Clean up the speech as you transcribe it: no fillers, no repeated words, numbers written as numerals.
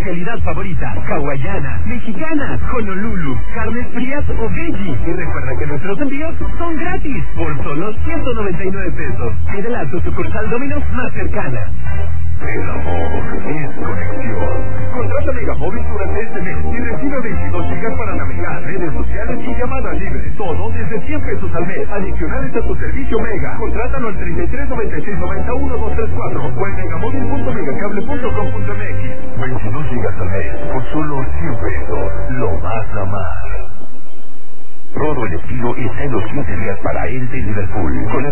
calidad favorita: hawaiana, mexicana, Honolulu, carnes frías o veggie. Y recuerda que nuestros envíos son gratis por solo 199 pesos. Pídela a tu sucursal Domino's más cercana. El amor es conexión. Contrata Megamóvil durante este mes y recibe 22 gigas para navegar, redes sociales y llamadas libres. Todo desde 100 pesos al mes. Adicionales a tu servicio Mega. Contrátalo al 33 96 91 234 o en megamóvil.megacable.com.mx. 22 gigas al mes por solo 100 pesos. Lo vas a amar. Todo el estilo está en los 15 días para Ente y Liverpool. Con